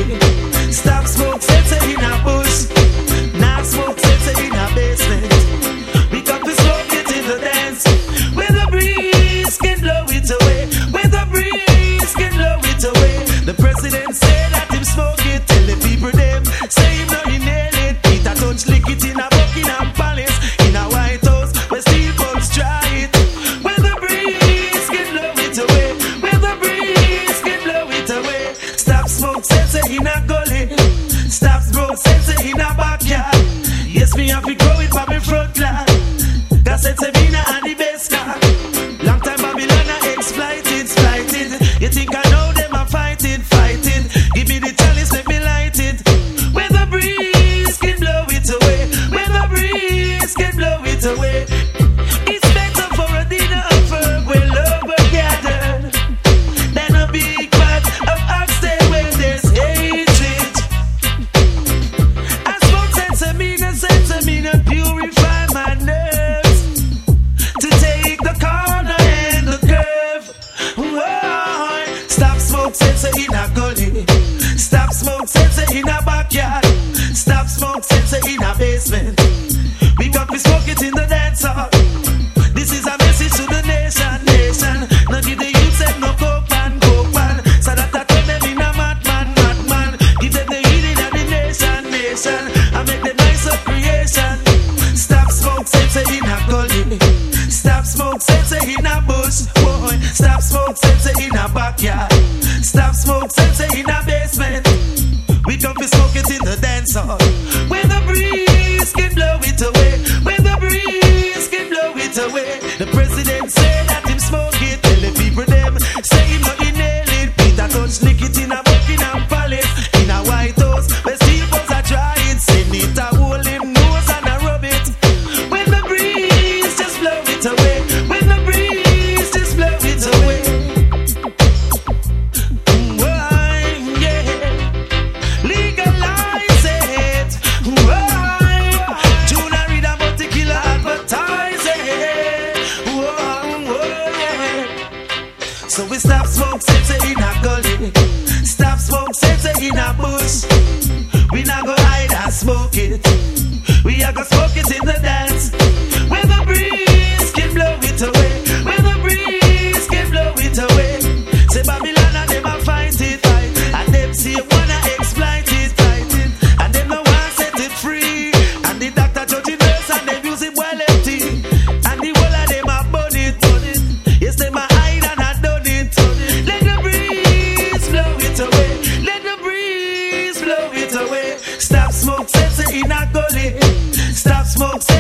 Stop smoke sense in a bush. Now smoke sense in a basement. We come to smoke it in the dance. Where the breeze can blow it away. Where the breeze can blow it away. The president said that him smoke it. Tell the people them. Say him no inhale it. Peter touch lick it in a Buckingham Palace. In a White House where steel bulbs try it. Where the breeze can blow it away. Where the breeze can blow it away. Stop smoke sense in a gully. Stop smoke sense in a backyard. Yes, me have to grow it by me front line. Cause it's a Vina and the best car. Long time Babylon are exploited, slighted. You think I know them are fighting, fighting. Give me the chalice, let me light it. Where the breeze can blow it away. Where the breeze can blow it away. It's better for a dinner of herb where love are gathered than a big pot of oxtail where there's hatred. I smoke sensamina, purify my nerves to take the corner and the curve. Whoa. Stop smoke sensor in a gully. Stop smoke sensor in a backyard. Stop smoke sensor in a basement. We got to smoke it in the dance hall. This is a message to the nation, nation. Now give the youth them no coke pan. So that I turn them in a madman. Give them the healing of the nation, nation. I make the nice of creation. Stop smoke sensor in a gully. Stop smoke sensor in a bush. Boy. Stop smoke sensor in a backyard. Stop smoke sensor in a basement. We come to smoke it in the dance hall. Where the breeze can blow it away. Where the breeze can blow it away. The president said that him smoke it. Tell the people them. Say him not inhale it. Peter touch lick it in a Buckingham Palace. In a White House where steel balls are trying. Send it a hold him nose and a rub it. When the breeze just blow it away. When the breeze just blow it away. Legalize it. June I read about the killer advertise it. So we stop smoke sensor in a gully. Stop smoke sensor in a bush. We not go hide and smoke it. We are gonna smoke it in the dance. Where the breeze can blow it away. Where the breeze can blow it away. Say Babylon and them a fight it. And them see wanna exploit it. And them no want set it free. And the doctor judging nurse and them use it well empty. And the whole of them a burn it. Yes, them a hide and a done it. Let the breeze blow it away. Let the breeze blow it away. Stop smoke sensor in a gully. Stop smoke